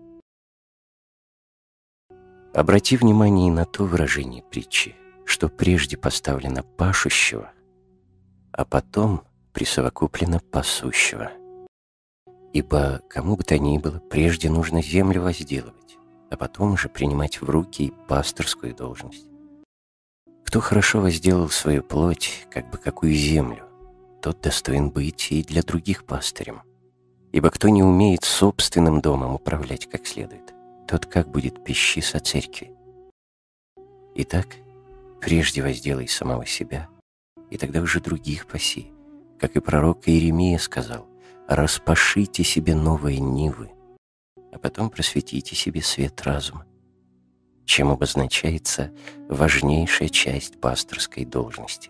Обрати внимание на то выражение притчи, что прежде поставлено пашущего, а потом присовокуплено пасущего. Ибо кому бы то ни было, прежде нужно землю возделывать, а потом уже принимать в руки и пасторскую должность. Кто хорошо возделал свою плоть, как бы какую землю, тот достоин быть и для других пастырем. Ибо кто не умеет собственным домом управлять как следует, тот как будет пищись о церкви. Итак, прежде возделай самого себя, и тогда уже других паси, как и пророк Иеремия сказал: «Распашите себе новые нивы, а потом просветите себе свет разума», чем обозначается важнейшая часть пасторской должности.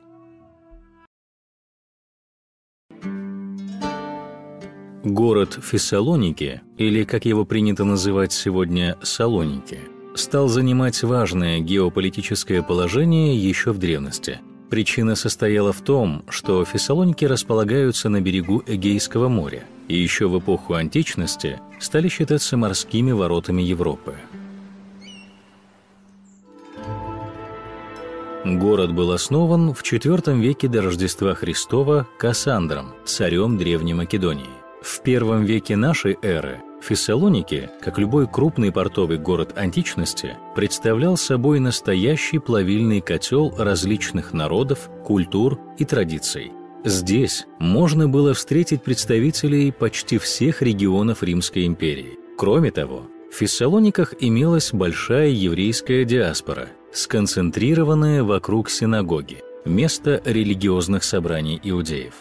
Город Фессалоники, или, как его принято называть сегодня, Салоники, стал занимать важное геополитическое положение еще в древности. Причина состояла в том, что Фессалоники располагаются на берегу Эгейского моря и еще в эпоху античности стали считаться морскими воротами Европы. Город был основан в IV веке до Рождества Христова Кассандром, царем Древней Македонии. В I веке нашей эры Фессалоники, как любой крупный портовый город античности, представлял собой настоящий плавильный котел различных народов, культур и традиций. Здесь можно было встретить представителей почти всех регионов Римской империи. Кроме того, в Фессалониках имелась большая еврейская диаспора, сконцентрированная вокруг синагоги, места религиозных собраний иудеев.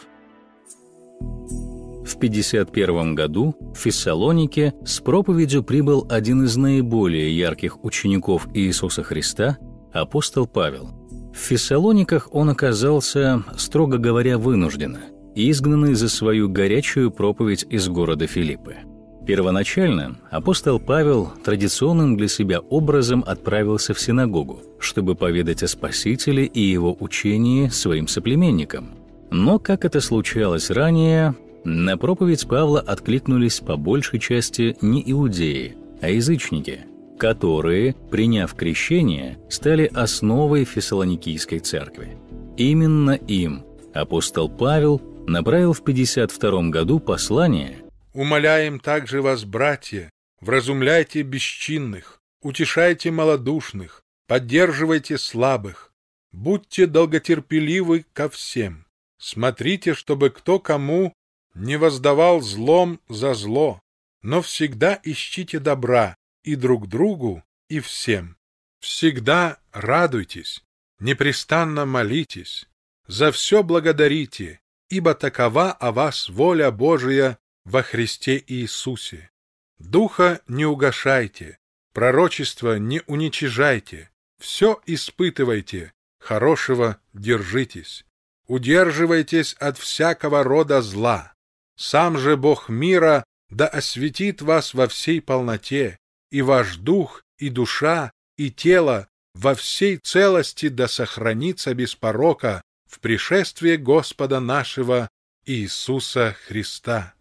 В 51 году в Фессалонике с проповедью прибыл один из наиболее ярких учеников Иисуса Христа, апостол Павел. В Фессалониках он оказался, строго говоря, вынужденно, изгнанный за свою горячую проповедь из города Филиппы. Первоначально апостол Павел традиционным для себя образом отправился в синагогу, чтобы поведать о Спасителе и его учении своим соплеменникам. Но, как это случалось ранее, на проповедь Павла откликнулись по большей части не иудеи, а язычники, которые, приняв крещение, стали основой Фессалоникийской церкви. Именно им апостол Павел направил в 52 году послание: «Умоляем также вас, братья, вразумляйте бесчинных, утешайте малодушных, поддерживайте слабых, будьте долготерпеливы ко всем. Смотрите, чтобы кто кому не воздавал злом за зло, но всегда ищите добра и друг другу, и всем. Всегда радуйтесь, непрестанно молитесь, за все благодарите, ибо такова о вас воля Божия во Христе Иисусе. Духа не угашайте, пророчества не уничижайте, все испытывайте, хорошего держитесь. Удерживайтесь от всякого рода зла. Сам же Бог мира да осветит вас во всей полноте, и ваш дух, и душа, и тело во всей целости да сохранится без порока в пришествии Господа нашего Иисуса Христа.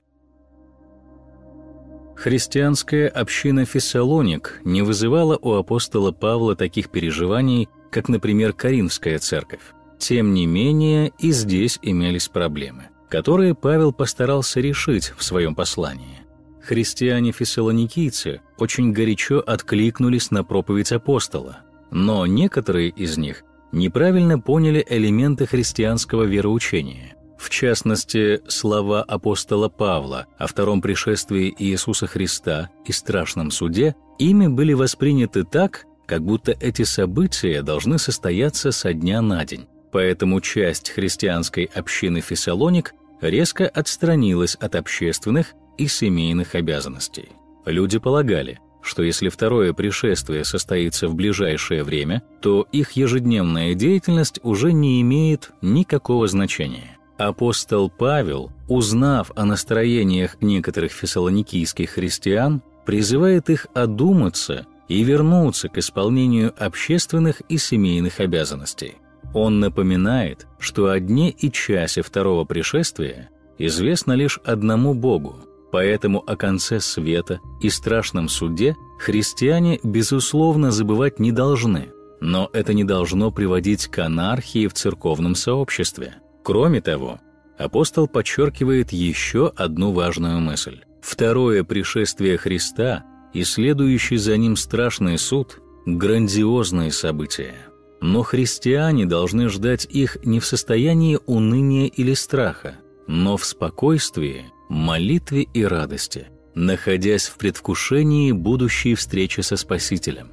Христианская община Фессалоник не вызывала у апостола Павла таких переживаний, как, например, Коринфская церковь. Тем не менее, и здесь имелись проблемы, которые Павел постарался решить в своем послании. Христиане-фессалоникийцы очень горячо откликнулись на проповедь апостола, но некоторые из них неправильно поняли элементы христианского вероучения. В частности, слова апостола Павла о втором пришествии Иисуса Христа и страшном суде ими были восприняты так, как будто эти события должны состояться со дня на день. Поэтому часть христианской общины Фессалоник резко отстранилась от общественных и семейных обязанностей. Люди полагали, что если второе пришествие состоится в ближайшее время, то их ежедневная деятельность уже не имеет никакого значения. Апостол Павел, узнав о настроениях некоторых фессалоникийских христиан, призывает их одуматься и вернуться к исполнению общественных и семейных обязанностей. Он напоминает, что о дне и часе второго пришествия известно лишь одному Богу, поэтому о конце света и страшном суде христиане, безусловно, забывать не должны, но это не должно приводить к анархии в церковном сообществе. Кроме того, апостол подчеркивает еще одну важную мысль. Второе пришествие Христа и следующий за ним страшный суд – грандиозные события. Но христиане должны ждать их не в состоянии уныния или страха, но в спокойствии, молитве и радости, находясь в предвкушении будущей встречи со Спасителем.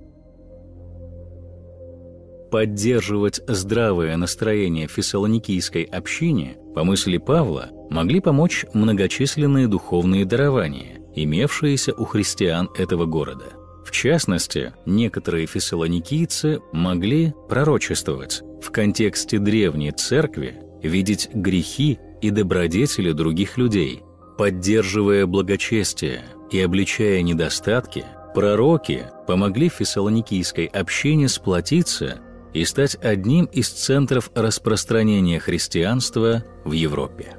Поддерживать здравое настроение в фессалоникийской общине, по мысли Павла, могли помочь многочисленные духовные дарования, имевшиеся у христиан этого города. В частности, некоторые фессалоникийцы могли пророчествовать, в контексте древней церкви видеть грехи и добродетели других людей. Поддерживая благочестие и обличая недостатки, пророки помогли фессалоникийской общине сплотиться и стать одним из центров распространения христианства в Европе.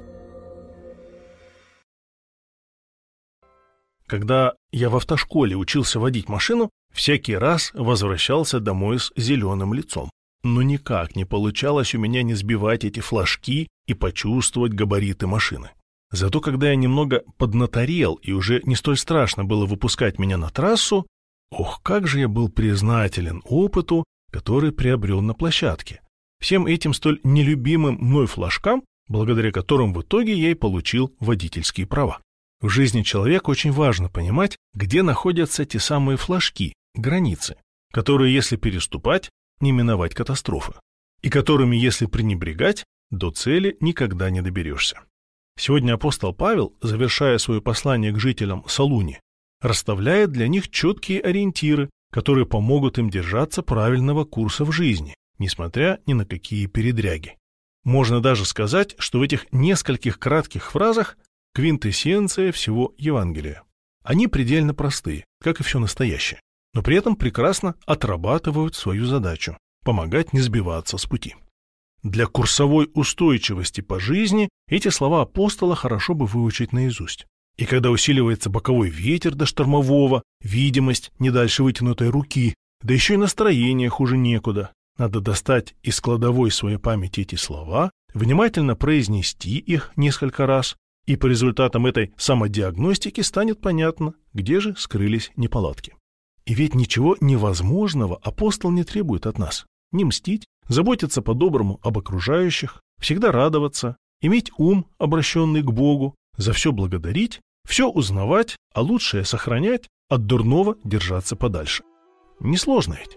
Когда я в автошколе учился водить машину, всякий раз возвращался домой с зеленым лицом. Но никак не получалось у меня не сбивать эти флажки и почувствовать габариты машины. Зато когда я немного поднаторел и уже не столь страшно было выпускать меня на трассу, ох, как же я был признателен опыту, который приобрел на площадке. Всем этим столь нелюбимым мной флажкам, благодаря которым в итоге я и получил водительские права. В жизни человека очень важно понимать, где находятся те самые флажки, границы, которые, если переступать, не миновать катастрофы, и которыми, если пренебрегать, до цели никогда не доберешься. Сегодня апостол Павел, завершая свое послание к жителям Салуни, расставляет для них четкие ориентиры, которые помогут им держаться правильного курса в жизни, несмотря ни на какие передряги. Можно даже сказать, что в этих нескольких кратких фразах квинтэссенция всего Евангелия. Они предельно простые, как и все настоящее, но при этом прекрасно отрабатывают свою задачу – помогать не сбиваться с пути. Для курсовой устойчивости по жизни эти слова апостола хорошо бы выучить наизусть. И когда усиливается боковой ветер до штормового, видимость не дальше вытянутой руки, да еще и настроение хуже некуда, надо достать из кладовой своей памяти эти слова, внимательно произнести их несколько раз, и по результатам этой самодиагностики станет понятно, где же скрылись неполадки. И ведь ничего невозможного апостол не требует от нас. Не мстить, заботиться по-доброму об окружающих, всегда радоваться, иметь ум, обращенный к Богу, за все благодарить, все узнавать, а лучшее сохранять, от дурного держаться подальше. Несложно ведь.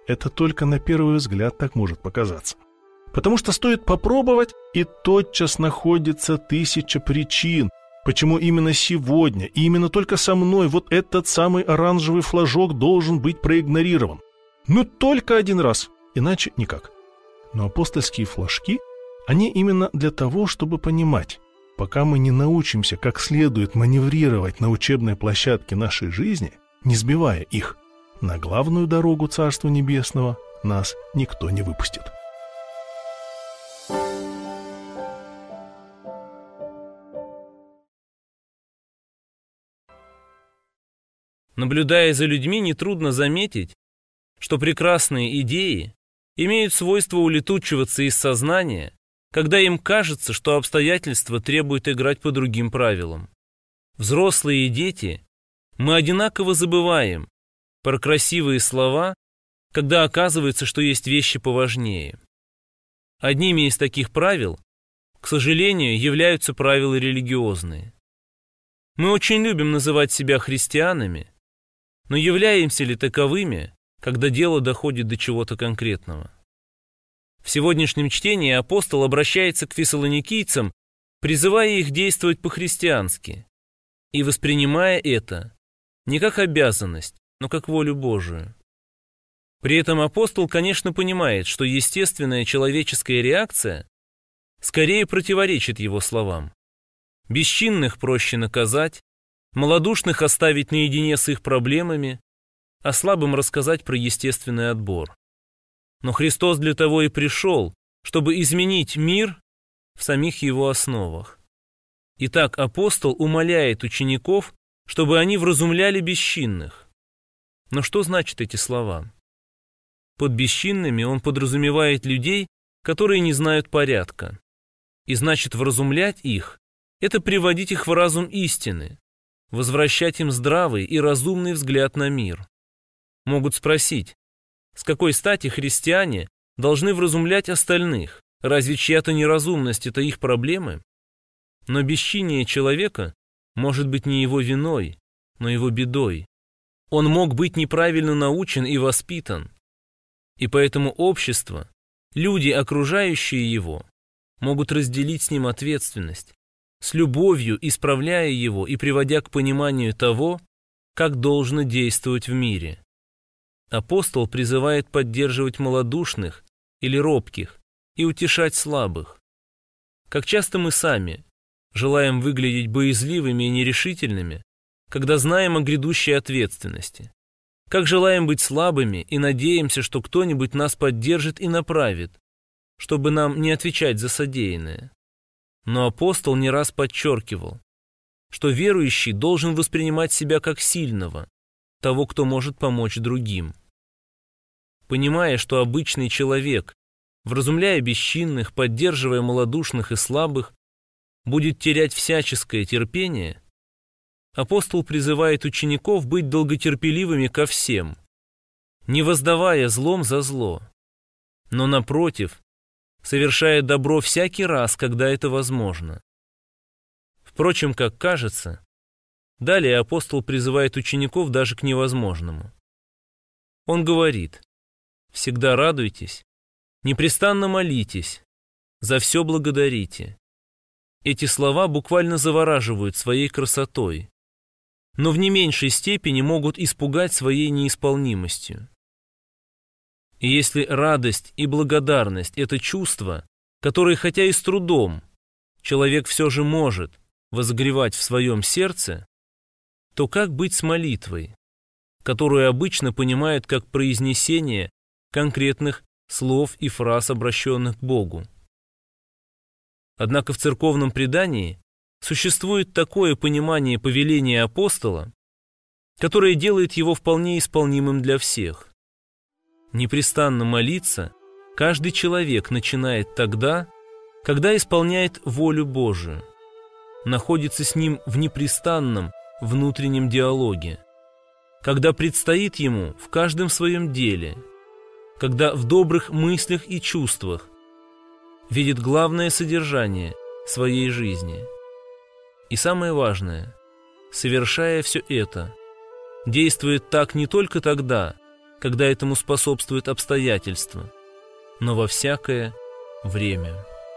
это только на первый взгляд так может показаться. Потому что стоит попробовать, и тотчас находится 1000 причин, почему именно сегодня, и именно только со мной вот этот самый оранжевый флажок должен быть проигнорирован. Ну только один раз, иначе никак. Но апостольские флажки, они именно для того, чтобы понимать, пока мы не научимся как следует маневрировать на учебной площадке нашей жизни, не сбивая их, на главную дорогу Царства Небесного нас никто не выпустит. Наблюдая за людьми, нетрудно заметить, что прекрасные идеи имеют свойство улетучиваться из сознания, когда им кажется, что обстоятельства требуют играть по другим правилам. Взрослые и дети, мы одинаково забываем про красивые слова, когда оказывается, что есть вещи поважнее. Одними из таких правил, к сожалению, являются правила религиозные. Мы очень любим называть себя христианами, но являемся ли таковыми, когда дело доходит до чего-то конкретного? В сегодняшнем чтении апостол обращается к фессалоникийцам, призывая их действовать по-христиански и воспринимая это не как обязанность, но как волю Божию. При этом апостол, конечно, понимает, что естественная человеческая реакция скорее противоречит его словам. Бесчинных проще наказать, малодушных оставить наедине с их проблемами, а слабым рассказать про естественный отбор. Но Христос для того и пришел, чтобы изменить мир в самих его основах. Итак, апостол умоляет учеников, чтобы они вразумляли бесчинных. Но что значат эти слова? Под бесчинными он подразумевает людей, которые не знают порядка. И значит, вразумлять их – это приводить их в разум истины, возвращать им здравый и разумный взгляд на мир. Могут спросить, с какой стати христиане должны вразумлять остальных? Разве чья-то неразумность – это их проблемы? Но бесчиние человека может быть не его виной, но его бедой. Он мог быть неправильно научен и воспитан. И поэтому общество, люди, окружающие его, могут разделить с ним ответственность, с любовью исправляя его и приводя к пониманию того, как должно действовать в мире. Апостол призывает поддерживать малодушных или робких и утешать слабых. Как часто мы сами желаем выглядеть боязливыми и нерешительными, когда знаем о грядущей ответственности. Как желаем быть слабыми и надеемся, что кто-нибудь нас поддержит и направит, чтобы нам не отвечать за содеянное. Но апостол не раз подчеркивал, что верующий должен воспринимать себя как сильного, того, кто может помочь другим. Понимая, что обычный человек, вразумляя бесчинных, поддерживая малодушных и слабых, будет терять всяческое терпение, апостол призывает учеников быть долготерпеливыми ко всем, не воздавая злом за зло, но, напротив, совершая добро всякий раз, когда это возможно. Впрочем, как кажется, далее апостол призывает учеников даже к невозможному. Он говорит: «Всегда радуйтесь, непрестанно молитесь, за все благодарите». Эти слова буквально завораживают своей красотой, но в не меньшей степени могут испугать своей неисполнимостью. И если радость и благодарность – это чувства, которые, хотя и с трудом, человек все же может возгревать в своем сердце, то как быть с молитвой, которую обычно понимают как произнесение конкретных слов и фраз, обращенных к Богу? Однако в церковном предании существует такое понимание повеления апостола, которое делает его вполне исполнимым для всех. Непрестанно молиться каждый человек начинает тогда, когда исполняет волю Божию, находится с Ним в непрестанном внутреннем диалоге, когда предстоит ему в каждом своем деле, когда в добрых мыслях и чувствах видит главное содержание своей жизни. И самое важное, совершая все это, действует так не только тогда, когда этому способствуют обстоятельства, но во всякое время.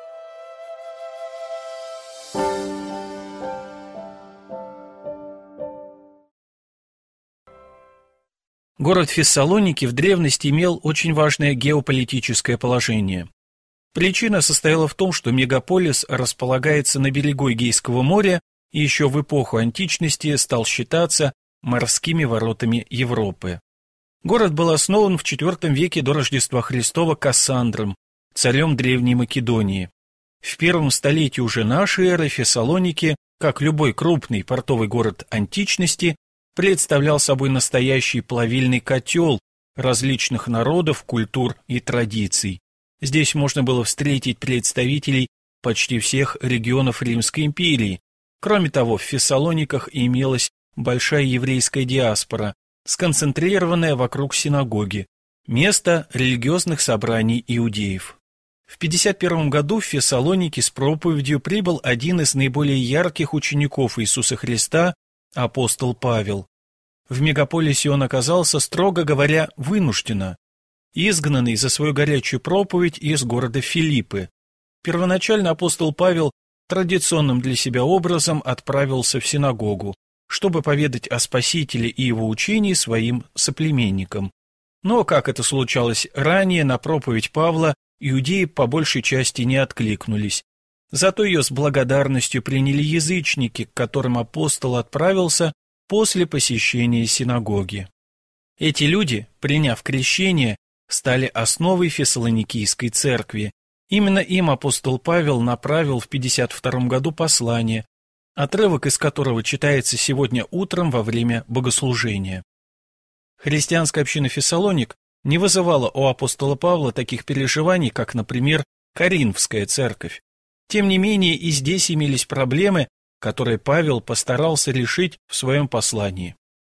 Город Фессалоники в древности имел очень важное геополитическое положение. Причина состояла в том, что мегаполис располагается на берегу Эгейского моря и еще в эпоху античности стал считаться морскими воротами Европы. Город был основан в IV веке до Рождества Христова Кассандром, царем Древней Македонии. В первом столетии уже нашей эры Фессалоники, как любой крупный портовый город античности, представлял собой настоящий плавильный котел различных народов, культур и традиций. Здесь можно было встретить представителей почти всех регионов Римской империи. Кроме того, в Фессалониках имелась большая еврейская диаспора, сконцентрированная вокруг синагоги, место религиозных собраний иудеев. В 51 году в Фессалоники с проповедью прибыл один из наиболее ярких учеников Иисуса Христа, апостол Павел. В мегаполисе он оказался, строго говоря, вынужденно, изгнанный за свою горячую проповедь из города Филиппы. Первоначально апостол Павел традиционным для себя образом отправился в синагогу, чтобы поведать о Спасителе и его учении своим соплеменникам. Но, как это случалось ранее, на проповедь Павла иудеи по большей части не откликнулись. Зато ее с благодарностью приняли язычники, к которым апостол отправился после посещения синагоги. Эти люди, приняв крещение, стали основой Фессалоникийской церкви. Именно им апостол Павел направил в 52 году послание, отрывок из которого читается сегодня утром во время богослужения. Христианская община Фессалоник не вызывала у апостола Павла таких переживаний, как, например, Коринфская церковь. Тем не менее, и здесь имелись проблемы, которые Павел постарался решить в своем послании.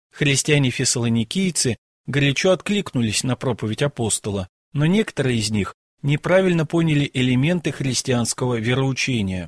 Христиане-фессалоникийцы горячо откликнулись на проповедь апостола, но некоторые из них неправильно поняли элементы христианского вероучения.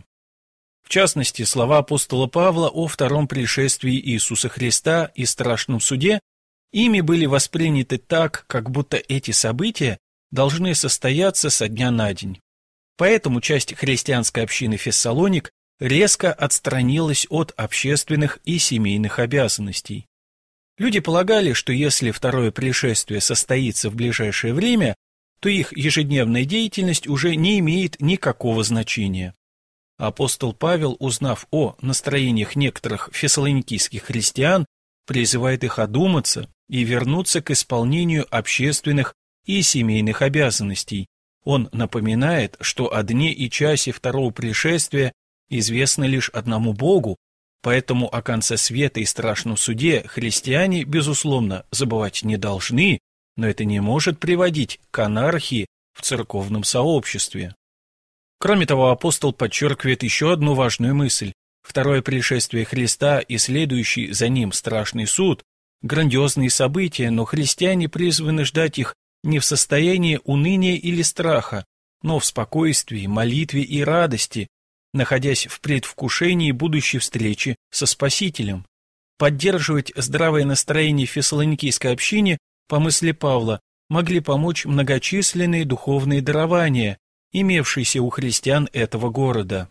В частности, слова апостола Павла о втором пришествии Иисуса Христа и страшном суде ими были восприняты так, как будто эти события должны состояться со дня на день. Поэтому часть христианской общины Фессалоник резко отстранилась от общественных и семейных обязанностей. Люди полагали, что если второе пришествие состоится в ближайшее время, то их ежедневная деятельность уже не имеет никакого значения. Апостол Павел, узнав о настроениях некоторых фессалоникийских христиан, призывает их одуматься и вернуться к исполнению общественных и семейных обязанностей. Он напоминает, что о дне и часе второго пришествия известно лишь одному Богу, поэтому о конце света и страшном суде христиане, безусловно, забывать не должны, но это не может приводить к анархии в церковном сообществе. Кроме того, апостол подчеркивает еще одну важную мысль. Второе пришествие Христа и следующий за ним страшный суд – грандиозные события, но христиане призваны ждать их не в состоянии уныния или страха, но в спокойствии, молитве и радости, находясь в предвкушении будущей встречи со Спасителем. Поддерживать здравое настроение в фессалоникийской общине, по мысли Павла, могли помочь многочисленные духовные дарования, имевшиеся у христиан этого города.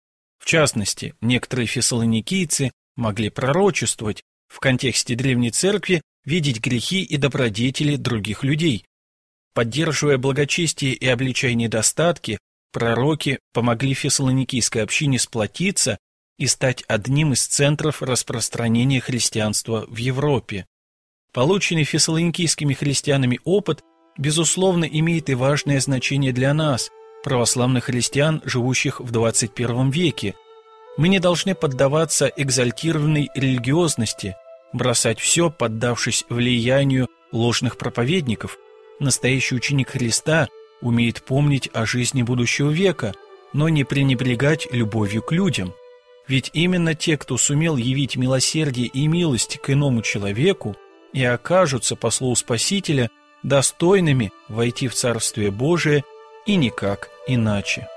В частности, некоторые фессалоникийцы могли пророчествовать, в контексте Древней Церкви видеть грехи и добродетели других людей. Поддерживая благочестие и обличая недостатки, пророки помогли фессалоникийской общине сплотиться и стать одним из центров распространения христианства в Европе. Полученный фессалоникийскими христианами опыт, безусловно, имеет и важное значение для нас, православных христиан, живущих в 21 веке. Мы не должны поддаваться экзальтированной религиозности, бросать все, поддавшись влиянию ложных проповедников. Настоящий ученик Христа умеет помнить о жизни будущего века, но не пренебрегать любовью к людям. Ведь именно те, кто сумел явить милосердие и милость к иному человеку, и окажутся по слову Спасителя достойными войти в Царствие Божие, и никак иначе.